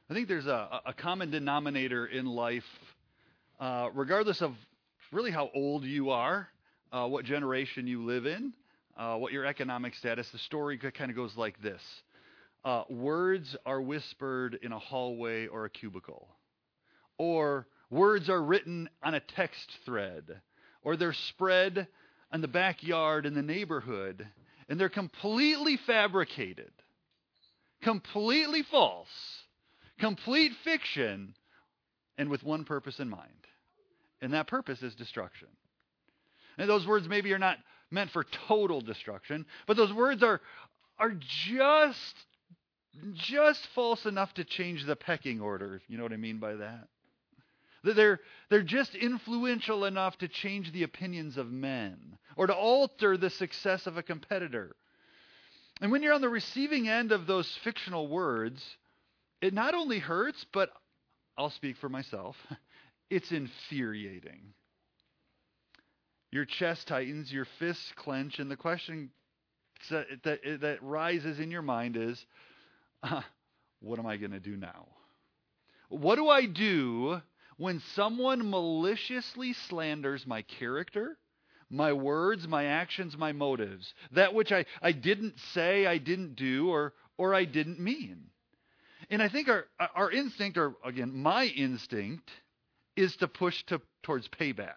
I think there's a common denominator in life, regardless of really how old you are, what generation you live in, what your economic status. The story kind of goes like this. Words are whispered in a hallway or a cubicle. Or words are written on a text thread. Or they're spread in the backyard in the neighborhood. And they're completely fabricated, completely false, complete fiction, and with one purpose in mind. And that purpose is destruction. And those words maybe are not meant for total destruction, but those words are just false enough to change the pecking order, if you know what I mean by that. They're just influential enough to change the opinions of men or to alter the success of a competitor. And when you're on the receiving end of those fictional words, it not only hurts, but I'll speak for myself, it's infuriating. Your chest tightens, your fists clench, and the question that rises in your mind is, what am I going to do now? What do I do when someone maliciously slanders my character, my words, my actions, my motives, that which I didn't say, I didn't do, or I didn't mean? And I think our instinct, or again, my instinct, is to push towards payback.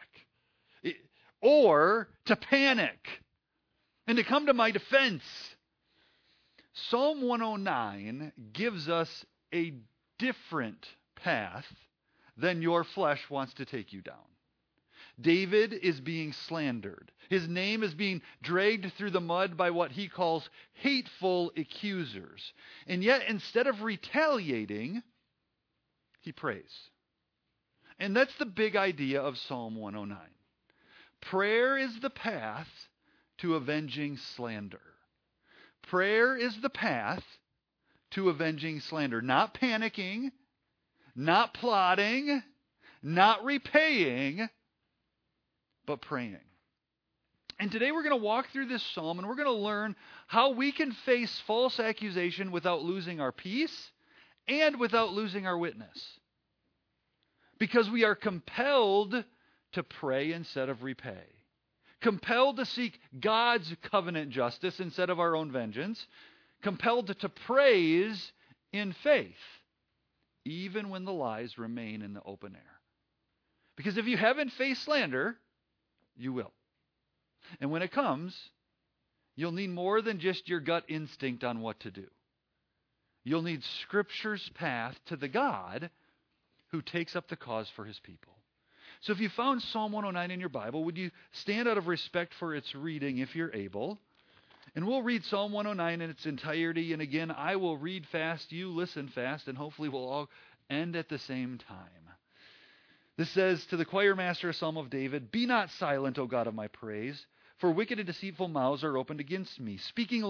Or to panic and to come to my defense. Psalm 109 gives us a different path than your flesh wants to take you down. David is being slandered. His name is being dragged through the mud by what he calls hateful accusers. And yet, instead of retaliating, he prays. And that's the big idea of Psalm 109. Prayer is the path to avenging slander. Prayer is the path to avenging slander. Not panicking, not plotting, not repaying, but praying. And today we're going to walk through this psalm and we're going to learn how we can face false accusation without losing our peace and without losing our witness. Because we are compelled to pray instead of repay. Compelled to seek God's covenant justice instead of our own vengeance. Compelled to praise in faith, even when the lies remain in the open air. Because if you haven't faced slander, you will. And when it comes, you'll need more than just your gut instinct on what to do. You'll need Scripture's path to the God who takes up the cause for his people. So if you found Psalm 109 in your Bible, would you stand out of respect for its reading if you're able? And we'll read Psalm 109 in its entirety. And again, I will read fast, you listen fast, and hopefully we'll all end at the same time. This says, to the choir master, a psalm of David, "Be not silent, O God of my praise, for wicked and deceitful mouths are opened against me, speaking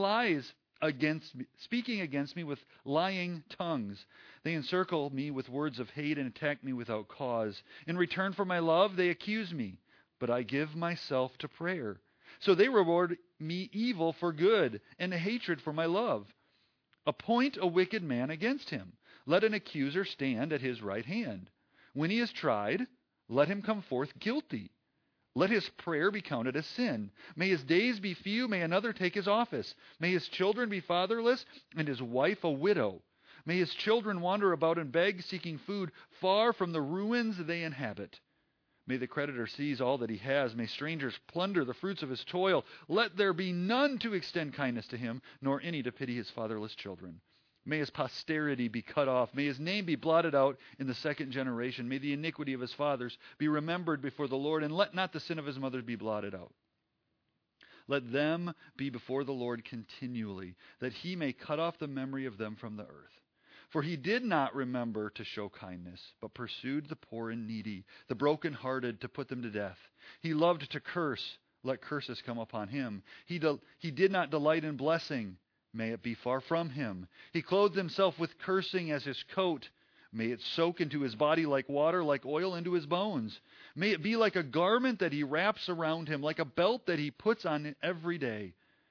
against me with lying tongues. They encircle me with words of hate and attack me without cause. In return for my love, they accuse me, but I give myself to prayer. So they reward me evil for good and hatred for my love. Appoint a wicked man against him. Let an accuser stand at his right hand. When he is tried, let him come forth guilty. Let his prayer be counted as sin. May his days be few. May another take his office. May his children be fatherless and his wife a widow. May his children wander about and beg, seeking food far from the ruins they inhabit. May the creditor seize all that he has. May strangers plunder the fruits of his toil. Let there be none to extend kindness to him, nor any to pity his fatherless children. May his posterity be cut off. May his name be blotted out in the second generation. May the iniquity of his fathers be remembered before the Lord, and let not the sin of his mothers be blotted out. Let them be before the Lord continually, that he may cut off the memory of them from the earth. For he did not remember to show kindness, but pursued the poor and needy, the brokenhearted, to put them to death. He loved to curse. Let curses come upon him. He did not delight in blessing. May it be far from him. He clothed himself with cursing as his coat. May it soak into his body like water, like oil into his bones. May it be like a garment that he wraps around him, like a belt that he puts on every day.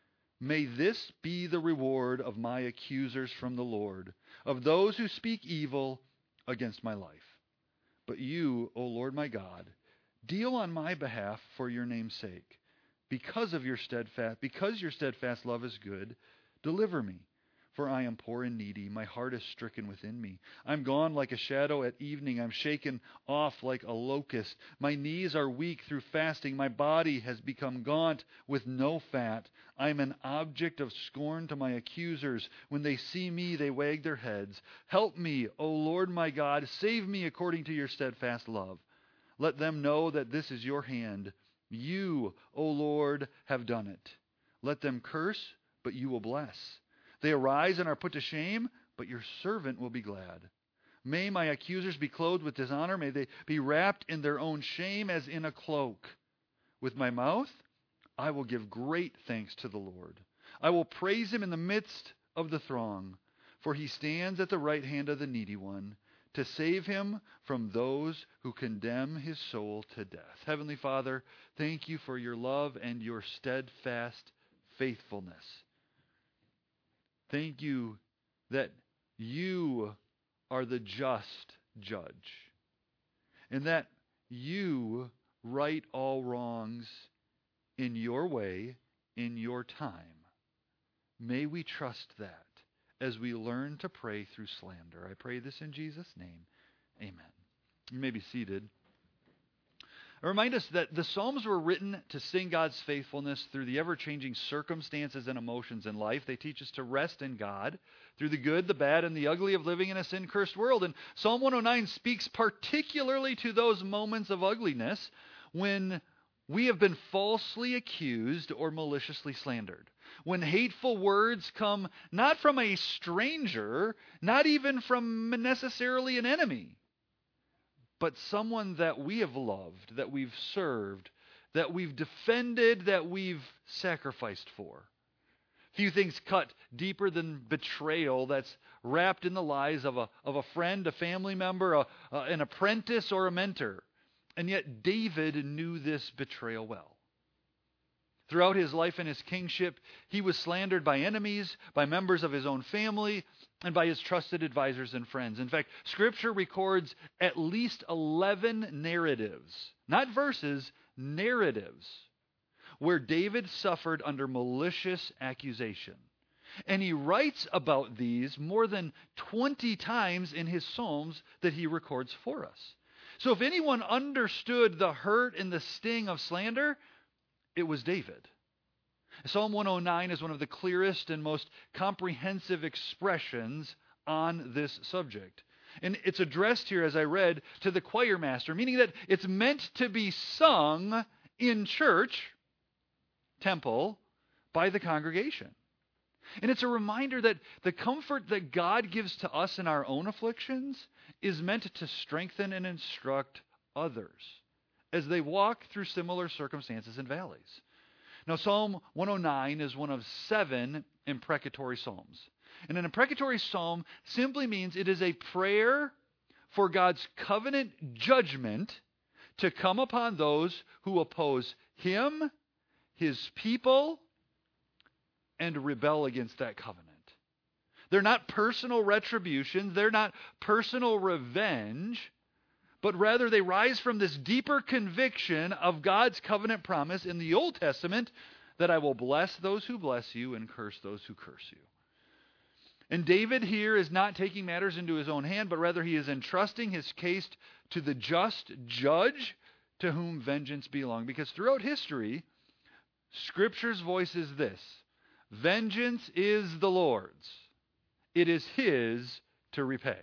May this be the reward of my accusers from the Lord, of those who speak evil against my life. But you, O Lord my God, deal on my behalf for your name's sake. Because your steadfast love is good, deliver me. For I am poor and needy. My heart is stricken within me. I'm gone like a shadow at evening. I'm shaken off like a locust. My knees are weak through fasting. My body has become gaunt with no fat. I'm an object of scorn to my accusers. When they see me, they wag their heads. Help me, O Lord my God. Save me according to your steadfast love. Let them know that this is your hand. You, O Lord, have done it. Let them curse, but you will bless. They arise and are put to shame, but your servant will be glad. May my accusers be clothed with dishonor. May they be wrapped in their own shame as in a cloak. With my mouth, I will give great thanks to the Lord. I will praise him in the midst of the throng, for he stands at the right hand of the needy one to save him from those who condemn his soul to death. Heavenly Father, thank you for your love and your steadfast faithfulness. Thank you that you are the just judge, and that you right all wrongs in your way, in your time. May we trust that as we learn to pray through slander. I pray this in Jesus' name. Amen. You may be seated. I remind us that the Psalms were written to sing God's faithfulness through the ever-changing circumstances and emotions in life. They teach us to rest in God through the good, the bad, and the ugly of living in a sin-cursed world. And Psalm 109 speaks particularly to those moments of ugliness when we have been falsely accused or maliciously slandered. When hateful words come not from a stranger, not even from necessarily an enemy, but someone that we have loved, that we've served, that we've defended, that we've sacrificed for. Few things cut deeper than betrayal that's wrapped in the lies of a friend, a family member, an apprentice, or a mentor. And yet David knew this betrayal well. Throughout his life and his kingship, he was slandered by enemies, by members of his own family, and by his trusted advisors and friends. In fact, Scripture records at least 11 narratives, not verses, narratives, where David suffered under malicious accusation. And he writes about these more than 20 times in his Psalms that he records for us. So if anyone understood the hurt and the sting of slander, it was David. Psalm 109 is one of the clearest and most comprehensive expressions on this subject. And it's addressed here, as I read, to the choir master, meaning that it's meant to be sung in church, temple, by the congregation. And it's a reminder that the comfort that God gives to us in our own afflictions is meant to strengthen and instruct others as they walk through similar circumstances and valleys. Now, Psalm 109 is one of 7 imprecatory psalms. And an imprecatory psalm simply means it is a prayer for God's covenant judgment to come upon those who oppose him, his people, and rebel against that covenant. They're not personal retributions. They're not personal revenge. But rather they rise from this deeper conviction of God's covenant promise in the Old Testament that I will bless those who bless you and curse those who curse you. And David here is not taking matters into his own hand, but rather he is entrusting his case to the just judge to whom vengeance belongs. Because throughout history, Scripture's voice is this: vengeance is the Lord's. It is his to repay.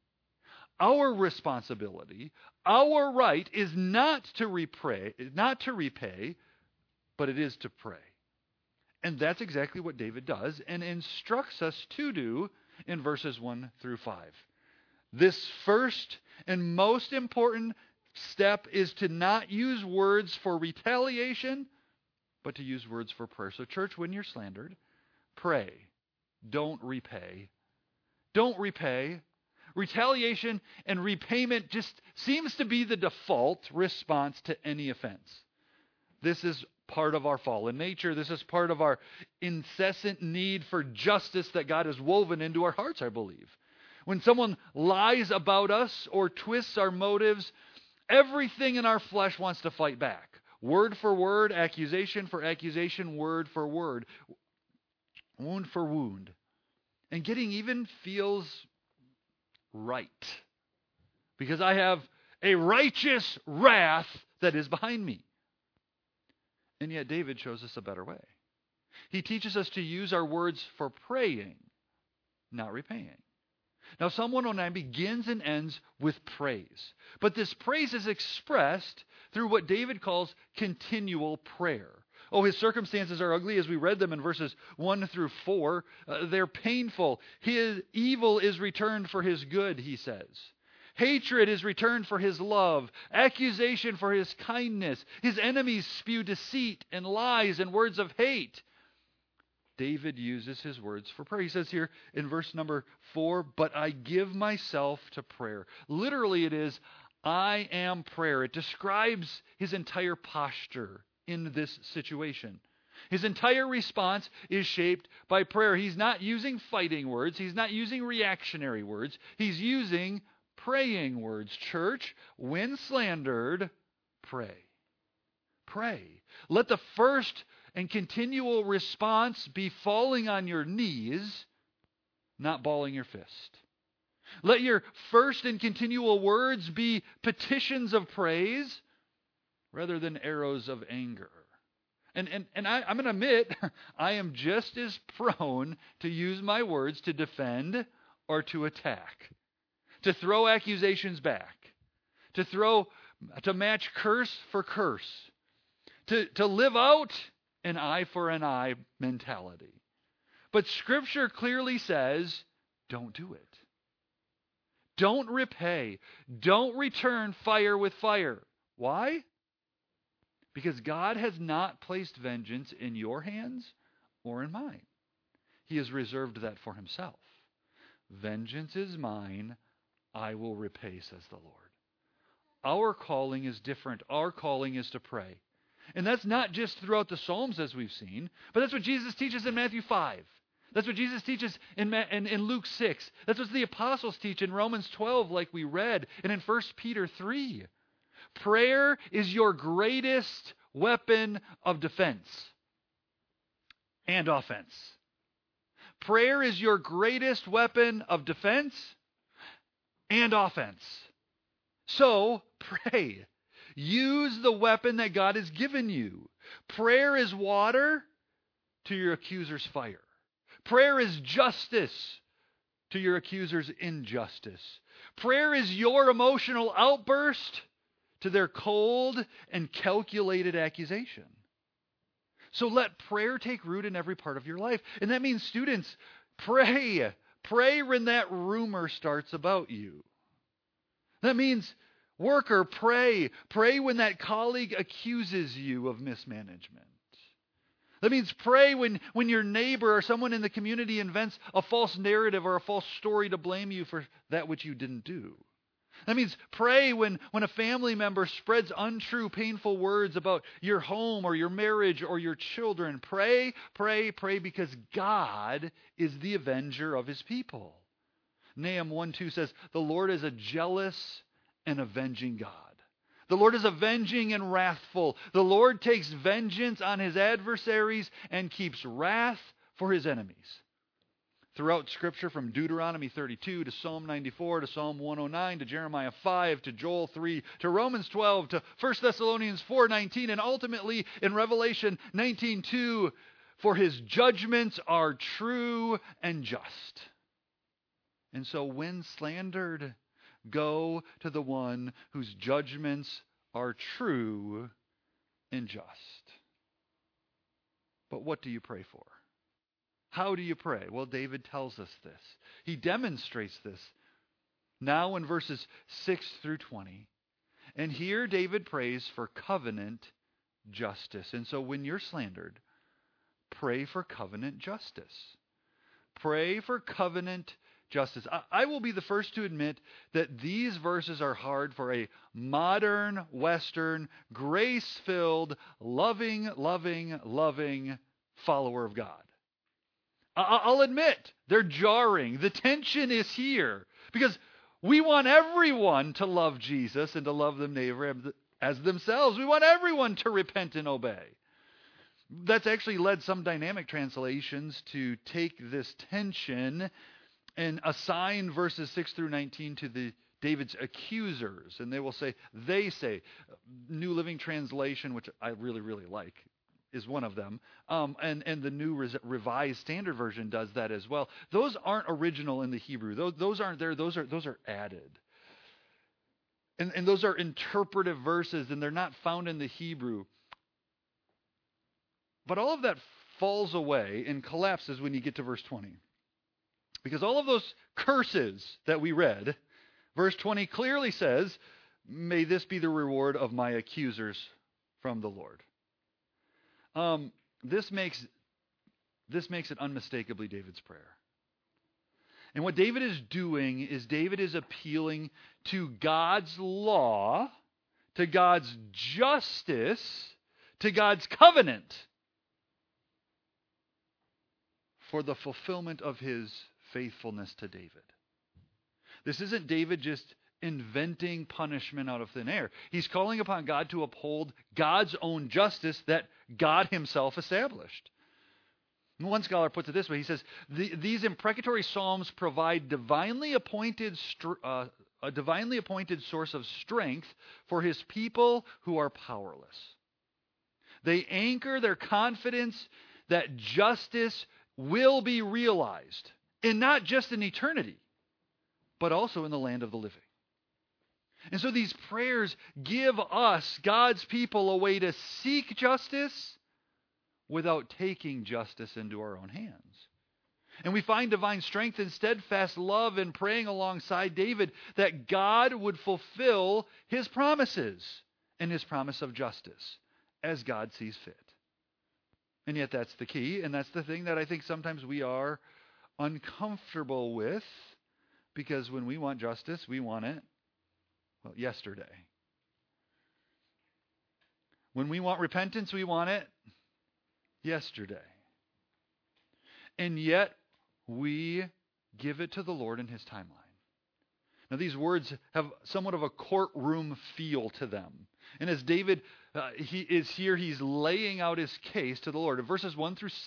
Our responsibility, our right is not to repay, but it is to pray. And that's exactly what David does and instructs us to do in verses 1 through 5. This first and most important step is to not use words for retaliation, but to use words for prayer. So church, when you're slandered, pray. Don't repay. Don't repay. Retaliation and repayment just seems to be the default response to any offense. This is part of our fallen nature. This is part of our incessant need for justice that God has woven into our hearts, I believe. When someone lies about us or twists our motives, everything in our flesh wants to fight back. Word for word, accusation for accusation, word for word, wound for wound. And getting even feels right, because I have a righteous wrath that is behind me. And yet David shows us a better way. He teaches us to use our words for praying, not repaying. Now, Psalm 109 begins and ends with praise. But this praise is expressed through what David calls continual prayer. Oh, his circumstances are ugly, as we read them in verses 1 through 4. They're painful. His evil is returned for his good, he says. Hatred is returned for his love. Accusation for his kindness. His enemies spew deceit and lies and words of hate. David uses his words for prayer. He says here in verse number 4, but I give myself to prayer. Literally it is, I am prayer. It describes his entire posture in this situation. His entire response is shaped by prayer. He's not using fighting words. He's not using reactionary words. He's using praying words. Church, when slandered, pray. Pray. Let the first and continual response be falling on your knees, not balling your fist. Let your first and continual words be petitions of praise rather than arrows of anger. And I'm going to admit, I am just as prone to use my words to defend or to attack, to throw accusations back, to match curse for curse, to live out an eye for an eye mentality. But Scripture clearly says, don't do it. Don't repay. Don't return fire with fire. Why? Because God has not placed vengeance in your hands or in mine. He has reserved that for himself. Vengeance is mine, I will repay, says the Lord. Our calling is different. Our calling is to pray. And that's not just throughout the Psalms, as we've seen, but that's what Jesus teaches in Matthew 5. That's what Jesus teaches in Luke 6. That's what the apostles teach in Romans 12, like we read, and in 1 Peter 3. Prayer is your greatest weapon of defense and offense. Prayer is your greatest weapon of defense and offense. So, pray. Use the weapon that God has given you. Prayer is water to your accuser's fire. Prayer is justice to your accuser's injustice. Prayer is your emotional outburst to their cold and calculated accusation. So let prayer take root in every part of your life. And that means, students, pray. Pray when that rumor starts about you. That means, worker, pray. Pray when that colleague accuses you of mismanagement. That means pray when your neighbor or someone in the community invents a false narrative or a false story to blame you for that which you didn't do. That means pray when a family member spreads untrue, painful words about your home or your marriage or your children. Pray, pray, pray, because God is the avenger of his people. Nahum 1:2 says, the Lord is a jealous and avenging God. The Lord is avenging and wrathful. The Lord takes vengeance on his adversaries and keeps wrath for his enemies. Throughout Scripture, from Deuteronomy 32 to Psalm 94 to Psalm 109 to Jeremiah 5 to Joel 3 to Romans 12 to 1 Thessalonians 4:19 and ultimately in Revelation 19:2, for his judgments are true and just. And so when slandered, go to the one whose judgments are true and just. But what do you pray for? How do you pray? Well, David tells us this. He demonstrates this now in verses 6 through 20. And here David prays for covenant justice. And so when you're slandered, pray for covenant justice. Pray for covenant justice. I will be the first to admit that these verses are hard for a modern, Western, grace-filled, loving follower of God. I'll admit, they're jarring. The tension is here because we want everyone to love Jesus and to love their neighbor as themselves. We want everyone to repent and obey. That's actually led some dynamic translations to take this tension and assign verses 6 through 19 to David's accusers. And they say, New Living Translation, which I really, really like, is one of them. And the New Revised Standard Version does that as well. Those aren't original in the Hebrew. Those aren't there. Those are added. And those are interpretive verses, and they're not found in the Hebrew. But all of that falls away and collapses when you get to verse 20. Because all of those curses that we read, verse 20 clearly says, may this be the reward of my accusers from the Lord. This makes it unmistakably David's prayer. And what David is doing is David is appealing to God's law, to God's justice, to God's covenant for the fulfillment of his faithfulness to David. This isn't David just inventing punishment out of thin air. He's calling upon God to uphold God's own justice that God himself established. One scholar puts it this way. He says, these imprecatory psalms provide a divinely appointed source of strength for his people who are powerless. They anchor their confidence that justice will be realized, and not just in eternity, but also in the land of the living. And so these prayers give us, God's people, a way to seek justice without taking justice into our own hands. And we find divine strength and steadfast love in praying alongside David that God would fulfill his promises and his promise of justice as God sees fit. And yet that's the key, and that's the thing that I think sometimes we are uncomfortable with, because when we want justice, we want it, yesterday. When we want repentance, we want it yesterday. And yet, we give it to the Lord in his timeline. Now, these words have somewhat of a courtroom feel to them. And as David, he's laying out his case to the Lord. In verses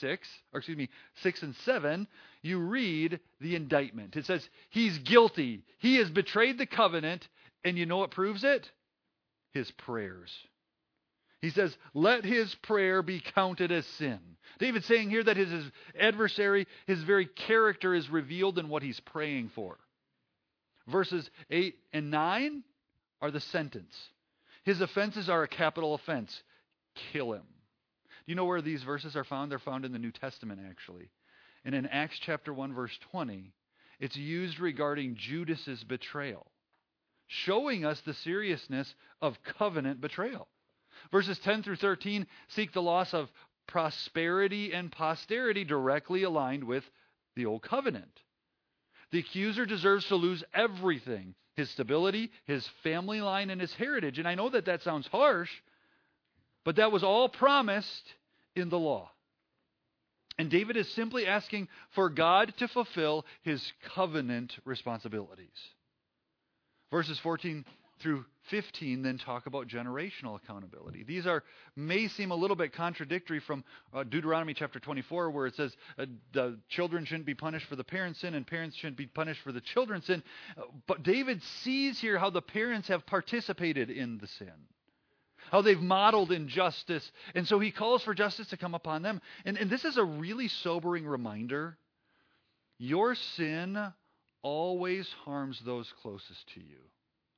6 and 7, you read the indictment. It says, he's guilty. He has betrayed the covenant. And you know what proves it? His prayers. He says, let his prayer be counted as sin. David's saying here that his adversary, his very character is revealed in what he's praying for. Verses 8 and 9 are the sentence. His offenses are a capital offense. Kill him. Do you know where these verses are found? They're found in the New Testament, actually. And in Acts chapter 1, verse 20, it's used regarding Judas's betrayal, showing us the seriousness of covenant betrayal. Verses 10 through 13 seek the loss of prosperity and posterity directly aligned with the old covenant. The accuser deserves to lose everything: his stability, his family line, and his heritage. And I know that sounds harsh, but that was all promised in the law. And David is simply asking for God to fulfill his covenant responsibilities. Verses 14 through 15 then talk about generational accountability. These may seem a little bit contradictory from Deuteronomy chapter 24, where it says the children shouldn't be punished for the parents' sin and parents shouldn't be punished for the children's sin. But David sees here how the parents have participated in the sin, how they've modeled injustice, and so he calls for justice to come upon them. And this is a really sobering reminder. Your sin always harms those closest to you.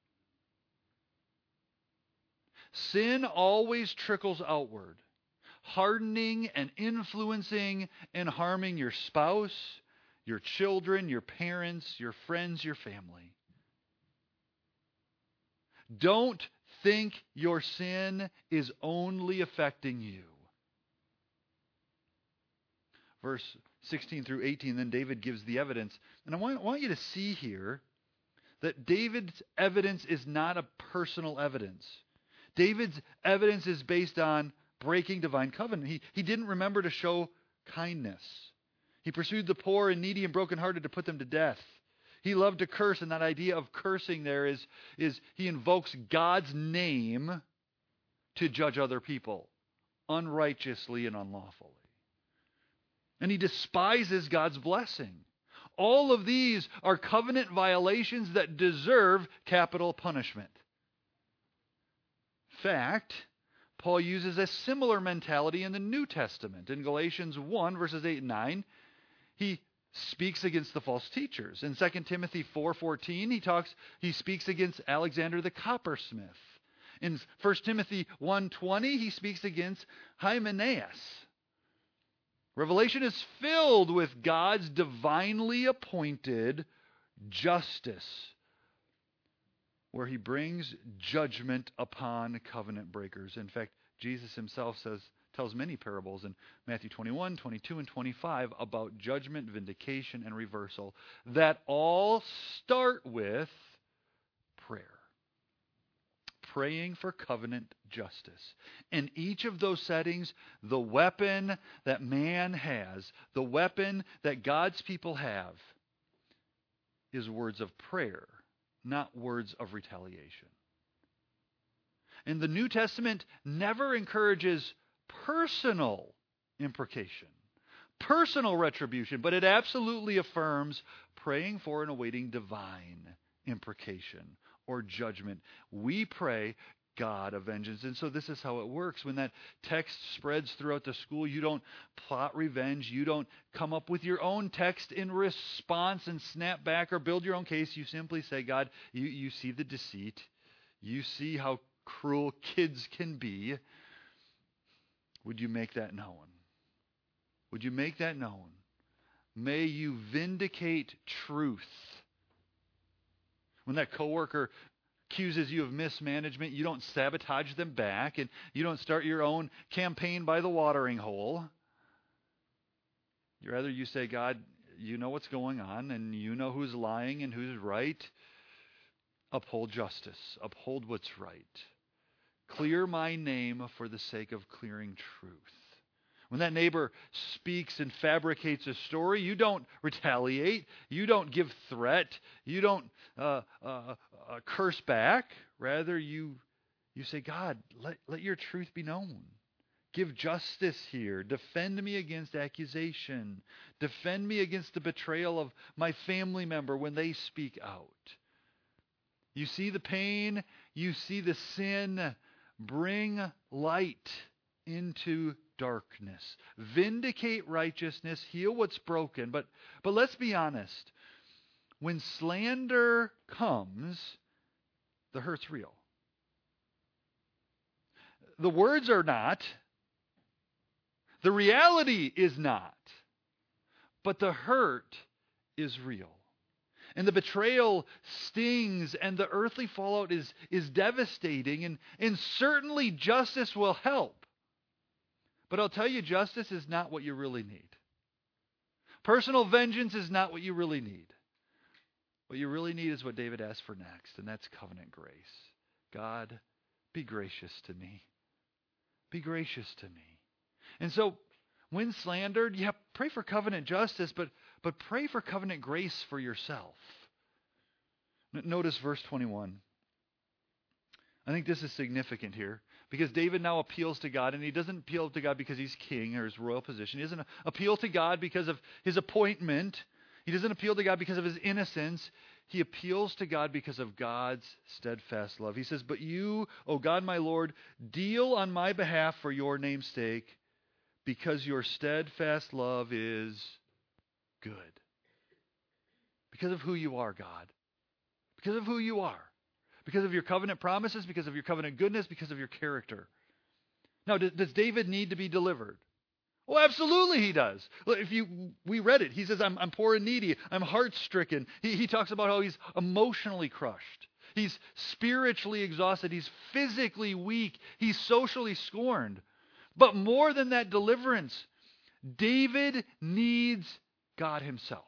Sin always trickles outward, hardening and influencing and harming your spouse, your children, your parents, your friends, your family. Don't think your sin is only affecting you. Verse 16 through 18, then David gives the evidence. And I want you to see here that David's evidence is not a personal evidence. David's evidence is based on breaking divine covenant. He didn't remember to show kindness. He pursued the poor and needy and brokenhearted to put them to death. He loved to curse, and that idea of cursing there is he invokes God's name to judge other people unrighteously and unlawfully. And he despises God's blessing. All of these are covenant violations that deserve capital punishment. In fact, Paul uses a similar mentality in the New Testament. In Galatians 1, verses 8 and 9, he speaks against the false teachers. In 2 Timothy 4:14, he speaks against Alexander the coppersmith. In 1 Timothy 1:20, he speaks against Hymenaeus. Revelation is filled with God's divinely appointed justice, where he brings judgment upon covenant breakers. In fact, Jesus himself tells many parables in Matthew 21, 22, and 25 about judgment, vindication, and reversal that all start with prayer. Praying for covenant justice. In each of those settings, the weapon that man has, the weapon that God's people have, is words of prayer, not words of retaliation. And the New Testament never encourages personal imprecation, personal retribution, but it absolutely affirms praying for and awaiting divine imprecation or judgment. We pray, God of vengeance. And so this is how it works. When that text spreads throughout the school, you don't plot revenge. You don't come up with your own text in response and snap back or build your own case. You simply say, God, you see the deceit. You see how cruel kids can be. Would you make that known? Would you make that known? May you vindicate truth. When that coworker accuses you of mismanagement, you don't sabotage them back, and you don't start your own campaign by the watering hole. Rather, you say, God, you know what's going on, and you know who's lying and who's right. Uphold justice. Uphold what's right. Clear my name for the sake of clearing truth. When that neighbor speaks and fabricates a story, you don't retaliate. You don't give threat. You don't curse back. Rather, you say, God, let your truth be known. Give justice here. Defend me against accusation. Defend me against the betrayal of my family member when they speak out. You see the pain. You see the sin. Bring light into darkness. Vindicate righteousness. Heal what's broken. But let's be honest. When slander comes, the hurt's real. The words are not. The reality is not. But the hurt is real. And the betrayal stings, and the earthly fallout is devastating, and certainly justice will help. But I'll tell you, justice is not what you really need. Personal vengeance is not what you really need. What you really need is what David asked for next, and that's covenant grace. God, be gracious to me. Be gracious to me. And so, when slandered, pray for covenant justice, but pray for covenant grace for yourself. Notice verse 21. I think this is significant here, because David now appeals to God, and he doesn't appeal to God because he's king or his royal position. He doesn't appeal to God because of his appointment. He doesn't appeal to God because of his innocence. He appeals to God because of God's steadfast love. He says, but you, O God my Lord, deal on my behalf for your name's sake, because your steadfast love is good. Because of who you are, God. Because of who you are. Because of your covenant promises, because of your covenant goodness, because of your character. Now, does David need to be delivered? Oh, absolutely he does. We read it. He says, I'm poor and needy. I'm heart-stricken. He talks about how he's emotionally crushed. He's spiritually exhausted. He's physically weak. He's socially scorned. But more than that deliverance, David needs God himself.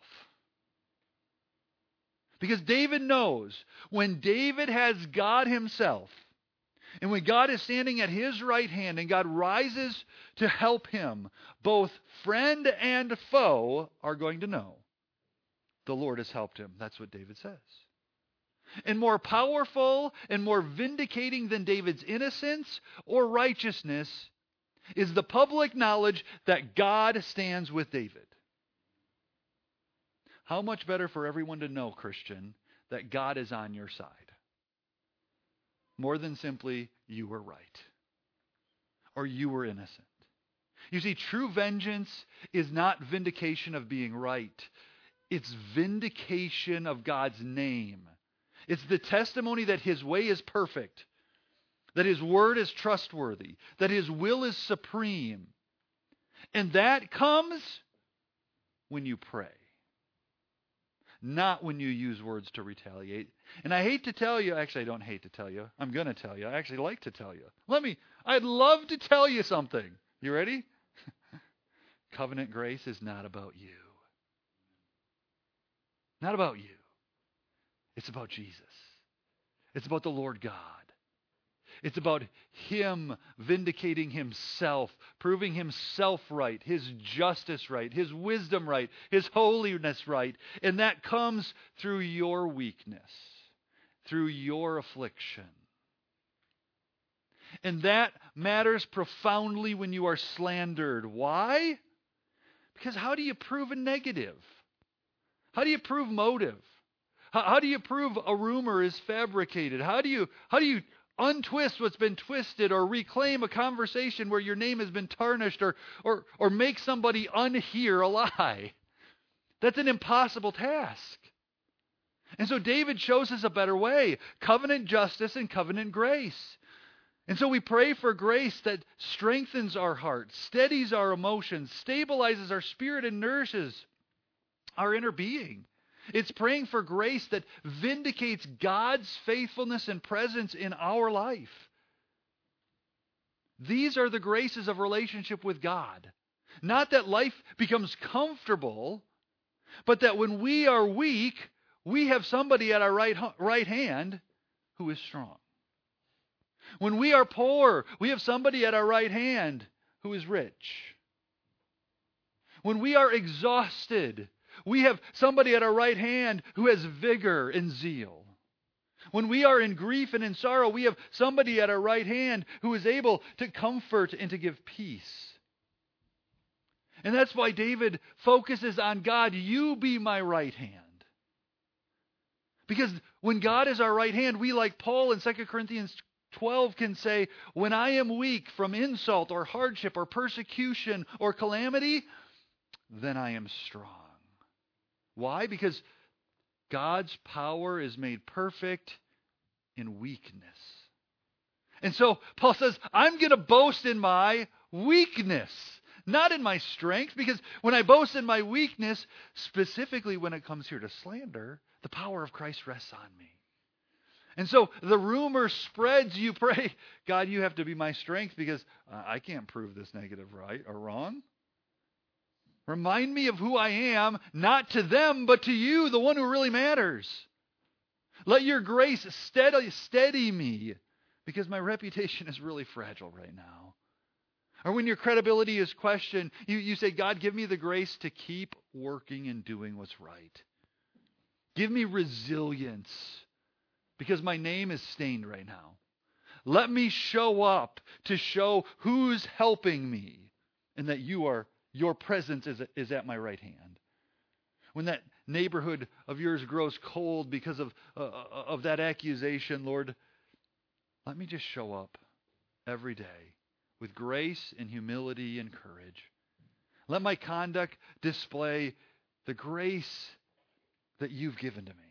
Because David knows when David has God himself, and when God is standing at his right hand and God rises to help him, both friend and foe are going to know the Lord has helped him. That's what David says. And more powerful and more vindicating than David's innocence or righteousness is the public knowledge that God stands with David. How much better for everyone to know, Christian, that God is on your side? More than simply, you were right. Or you were innocent. You see, true vengeance is not vindication of being right. It's vindication of God's name. It's the testimony that His way is perfect, that His word is trustworthy, that His will is supreme. And that comes when you pray, not when you use words to retaliate. And I hate to tell you, actually I don't hate to tell you, I'm going to tell you, I actually like to tell you. I'd love to tell you something. You ready? Covenant grace is not about you. Not about you. It's about Jesus. It's about the Lord God. It's about Him vindicating Himself, proving Himself right, His justice right, His wisdom right, His holiness right. And that comes through your weakness, through your affliction. And that matters profoundly when you are slandered. Why? Because how do you prove a negative? How do you prove motive? How do you prove a rumor is fabricated? How do you untwist what's been twisted, or reclaim a conversation where your name has been tarnished, or make somebody unhear a lie? That's an impossible task. And so David shows us a better way: covenant justice and covenant grace. And so we pray for grace that strengthens our hearts, steadies our emotions, stabilizes our spirit, and nourishes our inner being. It's praying for grace that vindicates God's faithfulness and presence in our life. These are the graces of relationship with God. Not that life becomes comfortable, but that when we are weak, we have somebody at our right hand who is strong. When we are poor, we have somebody at our right hand who is rich. When we are exhausted, we have somebody at our right hand who has vigor and zeal. When we are in grief and in sorrow, we have somebody at our right hand who is able to comfort and to give peace. And that's why David focuses on God. You be my right hand. Because when God is our right hand, we, like Paul in 2 Corinthians 12, can say, when I am weak from insult or hardship or persecution or calamity, then I am strong. Why? Because God's power is made perfect in weakness. And so Paul says, I'm going to boast in my weakness, not in my strength, because when I boast in my weakness, specifically when it comes here to slander, the power of Christ rests on me. And so the rumor spreads, you pray, God, you have to be my strength because I can't prove this negative right or wrong. Remind me of who I am, not to them, but to you, the one who really matters. Let your grace steady me, because my reputation is really fragile right now. Or when your credibility is questioned, you say, God, give me the grace to keep working and doing what's right. Give me resilience, because my name is stained right now. Let me show up to show who's helping me, and that your presence is at my right hand. When that neighborhood of yours grows cold because of that accusation, Lord, let me just show up every day with grace and humility and courage. Let my conduct display the grace that you've given to me.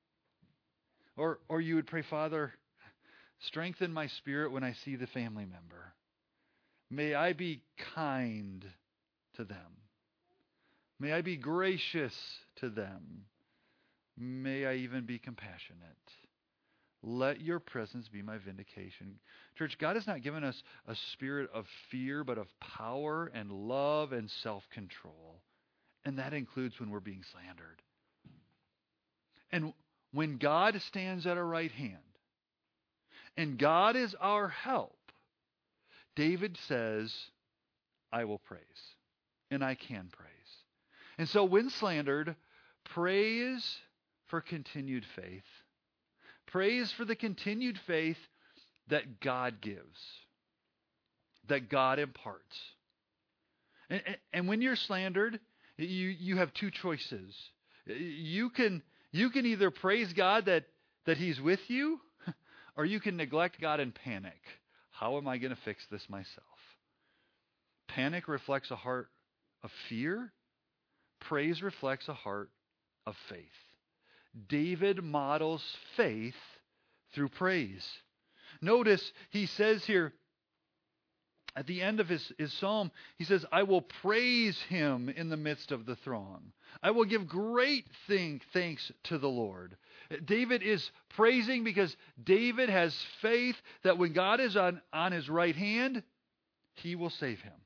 Or you would pray, Father, strengthen my spirit when I see the family member. May I be kind to them. May I be gracious to them. May I even be compassionate. Let your presence be my vindication. Church, God has not given us a spirit of fear, but of power and love and self-control. And that includes when we're being slandered. And when God stands at our right hand, and God is our help, David says, I will praise, and I can praise. And so when slandered, praise for continued faith. Praise for the continued faith that God gives, that God imparts. And when you're slandered, you have two choices. You can either praise God that He's with you, or you can neglect God and panic. How am I going to fix this myself? Panic reflects a heart of fear. Praise reflects a heart of faith. David models faith through praise. Notice he says here at the end of his psalm, he says, I will praise him in the midst of the throng. I will give great thanks to the Lord. David is praising because David has faith that when God is on his right hand, He will save him.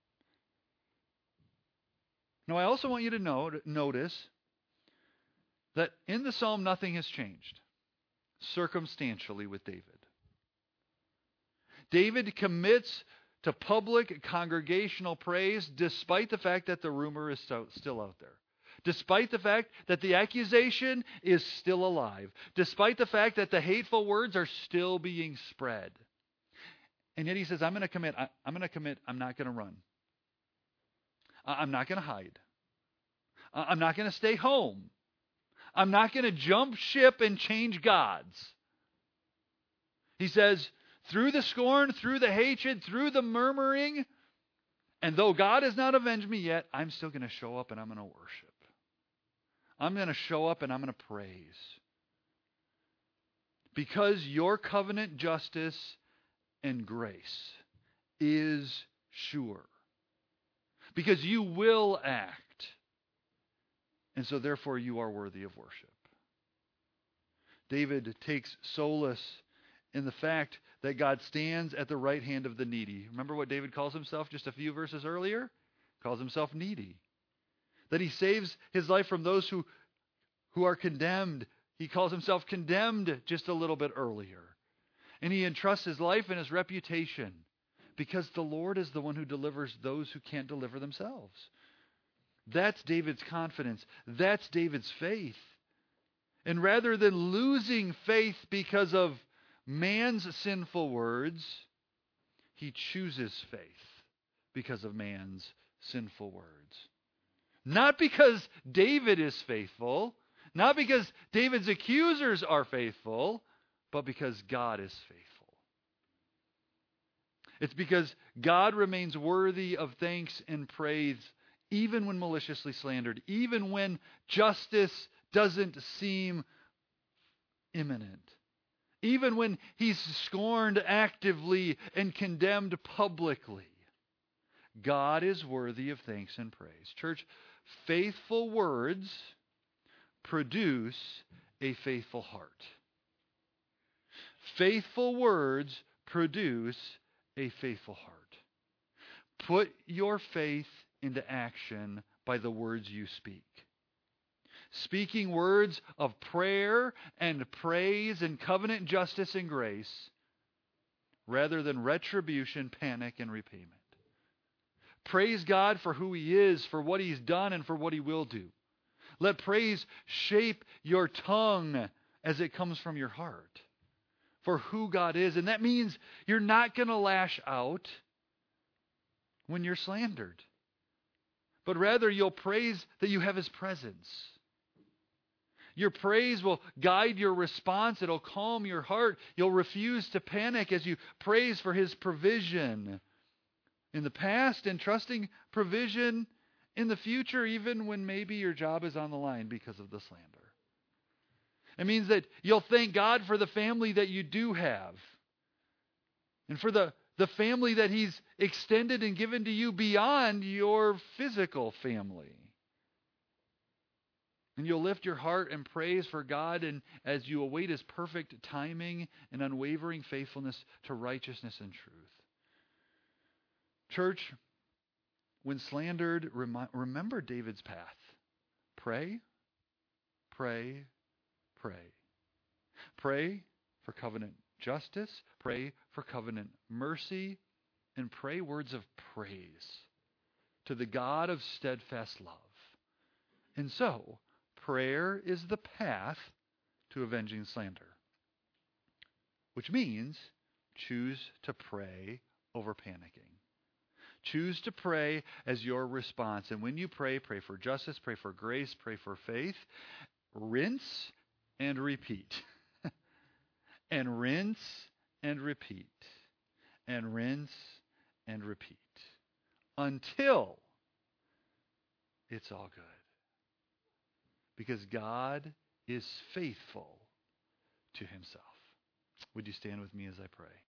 Now, I also want you to notice that in the psalm, nothing has changed circumstantially with David. David commits to public congregational praise despite the fact that the rumor is still out there. Despite the fact that the accusation is still alive. Despite the fact that the hateful words are still being spread. And yet he says, I'm going to commit. I'm not going to run. I'm not going to hide. I'm not going to stay home. I'm not going to jump ship and change gods. He says, through the scorn, through the hatred, through the murmuring, and though God has not avenged me yet, I'm still going to show up and I'm going to worship. I'm going to show up and I'm going to praise. Because your covenant justice and grace is sure. Because you will act. And so therefore you are worthy of worship. David takes solace in the fact that God stands at the right hand of the needy. Remember what David calls himself just a few verses earlier? He calls himself needy. That he saves his life from those who are condemned. He calls himself condemned just a little bit earlier. And he entrusts his life and his reputation because the Lord is the one who delivers those who can't deliver themselves. That's David's confidence. That's David's faith. And rather than losing faith because of man's sinful words, he chooses faith because of man's sinful words. Not because David is faithful, not because David's accusers are faithful, but because God is faithful. It's because God remains worthy of thanks and praise even when maliciously slandered, even when justice doesn't seem imminent, even when he's scorned actively and condemned publicly. God is worthy of thanks and praise. Church, faithful words produce a faithful heart. Faithful words produce a faithful heart. Put your faith into action by the words you speak. Speaking words of prayer and praise and covenant justice and grace rather than retribution, panic, and repayment. Praise God for who He is, for what He's done, and for what He will do. Let praise shape your tongue as it comes from your heart for who God is. And that means you're not going to lash out when you're slandered, but rather you'll praise that you have His presence. Your praise will guide your response. It'll calm your heart. You'll refuse to panic as you praise for His provision in the past and trusting provision in the future, even when maybe your job is on the line because of the slander. It means that you'll thank God for the family that you do have and for the family that He's extended and given to you beyond your physical family. And you'll lift your heart and praise for God, and as you await His perfect timing and unwavering faithfulness to righteousness and truth. Church, when slandered, remember David's path. Pray, pray, pray. Pray for covenant justice. Pray for covenant mercy. And pray words of praise to the God of steadfast love. And so, prayer is the path to avenging slander. Which means choose to pray over panicking. Choose to pray as your response. And when you pray, pray for justice, pray for grace, pray for faith. Rinse and repeat. And rinse and repeat. And rinse and repeat. Until it's all good. Because God is faithful to Himself. Would you stand with me as I pray?